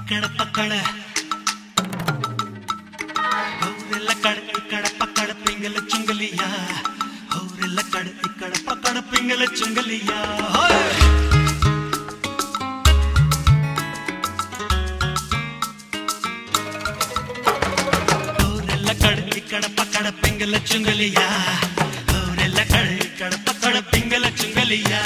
इकड़ पकड़ और लकड़ इकड़ पकड़ पिंगल चुंगलिया और लकड़ इकड़ पकड़ पिंगल चुंगलिया और लकड़ इकड़ पकड़ पिंगल चुंगलिया और लकड़ इकड़ पकड़ पिंगल चुंगलिया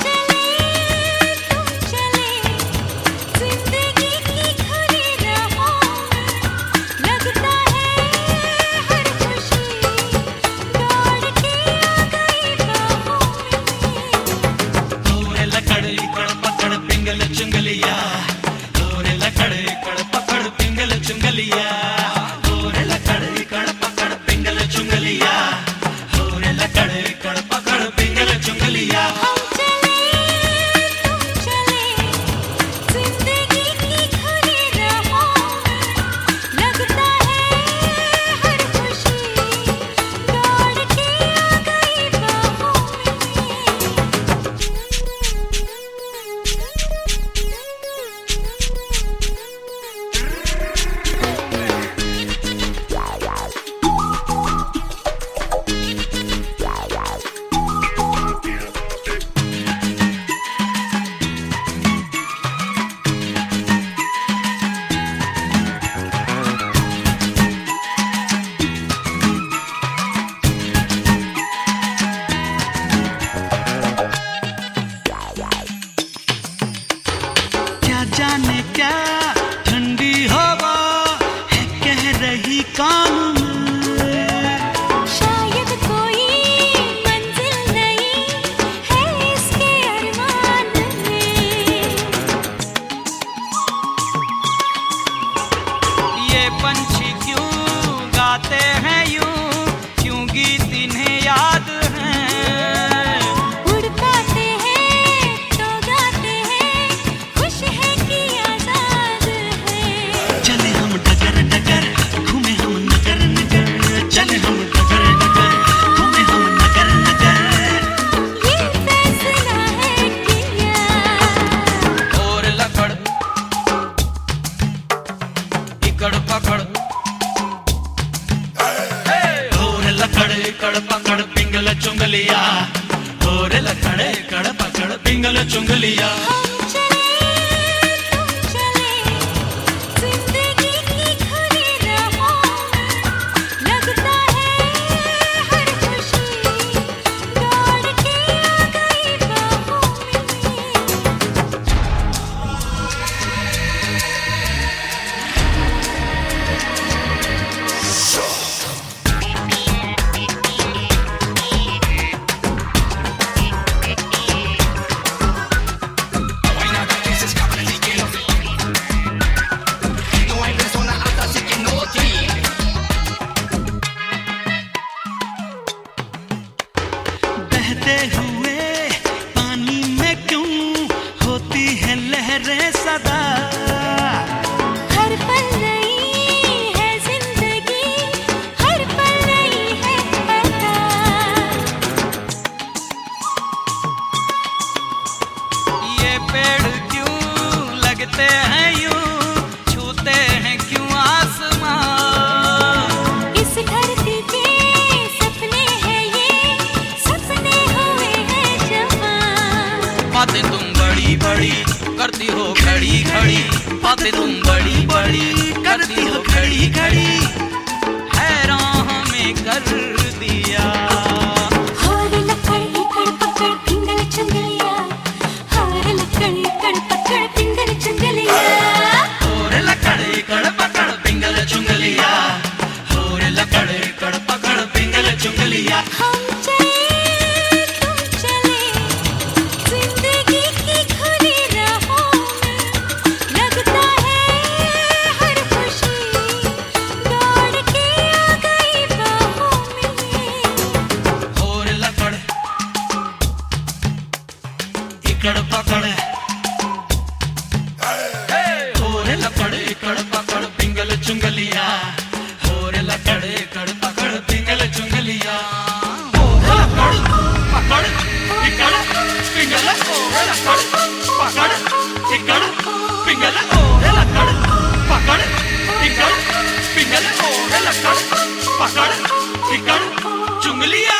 चुंगलिया और लकड़ इकड़ पकड़ पिंगल चुंगलिया और लकड़ इकड़ पकड़ पिंगल चुंगलिया और लकड़ इकड़ पकड़ पिंगल चुंगलिया जाने क्या ठंडी हवा है कह रही कान में शायद कोई मंजिल नहीं है इसके अरमान में ये पंछी क्यों गाते हैं यूं क्यों गीत इन्हें याद हैं उड़ पाते हैं तो गाते हैं खुश है कि आजाद है चले हम डगर डगर घूमे हम नगर नगर चले हम डगर डगर घूमे हम नगर नगर ये फैसला है किया और लकड़ इकड़ पकड़ और लकड़ इकड़ पकड़ पिंगल चुंगलिया और लकड़ इकड़ पकड़ पिंगल चुंगलिया बहते हुए पानी में क्यों होती है लहरें सदा हर पल नई है जिंदगी हर पल नई है पता ये पेड़ क्यों लगते हैं यूं छूते हैं क्यों आसमां इस धरती के सपने हैं ये सपने हुए हैं जवां बातें तुम बड़ी बड़ी करती हो खड़ी खड़ी बातें तुम बड़ी बड़ी करती हो खड़ी खड़ी हैरान हमें कर दिया और लकड़ इकड़ पकड़ पिंगल चुंगलिया और लकड़ इकड़ पकड़ पिंगल चुंगलिया और लकड़ इकड़ पकड़ पिंगल चुंगलिया और लकड़ इकड़ पकड़ पिंगल चुंगलिया हम चले तुम चले जिंदगी की खुली राहों में लगता है हर खुशी दौड़ के आ गई बाहों में और लकड़ इकड़ पकड़ और लकड़ इकड़ पकड़ पिंगल चुंगलिया और लकड़ इकड़ पकड़ पिंगल चुंगलिया और लकड़ पकड़ इकड़ पिंगल और लकड़ पकड़ इकड़ पिंगल और लकड़ लकड़ पकड़ इकड़ चुंगलिया